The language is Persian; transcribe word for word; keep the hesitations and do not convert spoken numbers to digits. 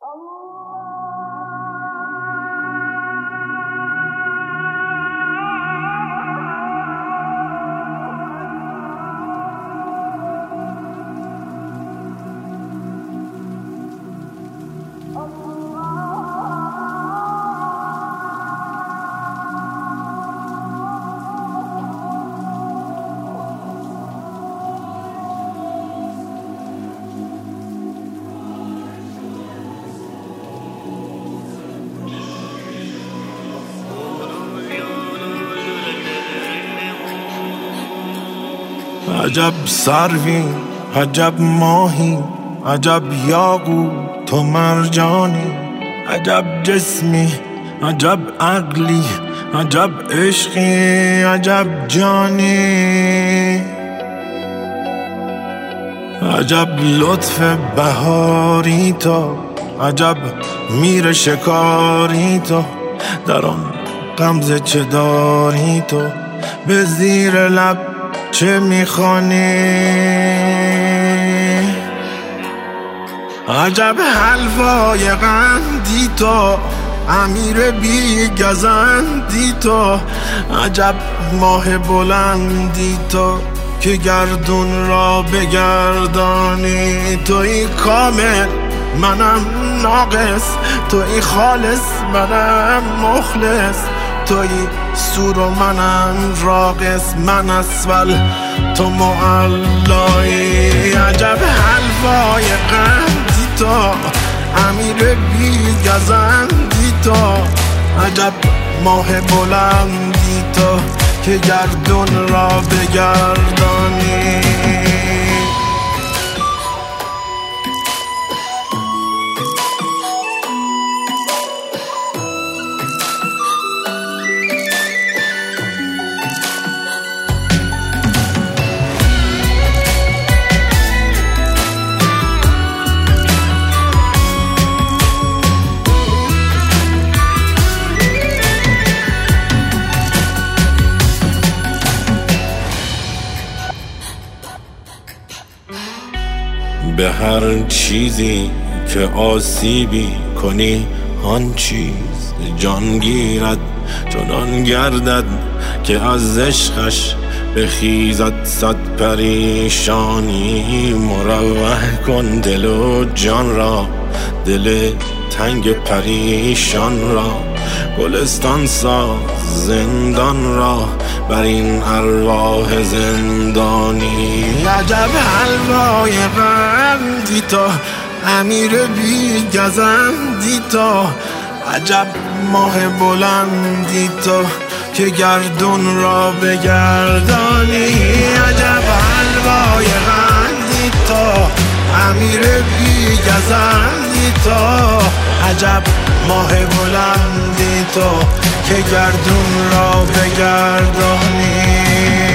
عجب سروی، عجب ماهی، عجب یاقوت و مرجانی، عجب جسمی، عجب عقلی، عجب عشقی، عجب جانی، عجب لطف بهاری تو، عجب میر شکاری تو، در آن غمزه چه داری تو، به زیر لب چه میخوانی؟ عجب حلوای قندی تو، امیر بی گزندی تو، عجب ماه بلندی تو که گردون را بگردانی. توی کامل منم ناقص، توی خالص منم مخلص، توی سور و منم راقص، من اسفل تو معلایی. عجب حلوای قندی تو، امیر بی گزندی تو، عجب ماه بلندی تو که گردون را بگردانی. به هر چیزی که آسیبی کنی آن چیز جان گیرد، چنان گردد که از عشقش بخیزد صد پریشانی. مروح کن دل و جان را، دل تنگ پریشان را، گلستان ساز زندان را بر این ارواح زندانی. عجب حلوای قندی تو، امیر بی گزندی تو، عجب ماه بلندی تو که گردون را بگردانی. عجب حلوای قندی تو، امیر بی گزندی تو، عجب ماه بلندی تو که گردون را بگردانی.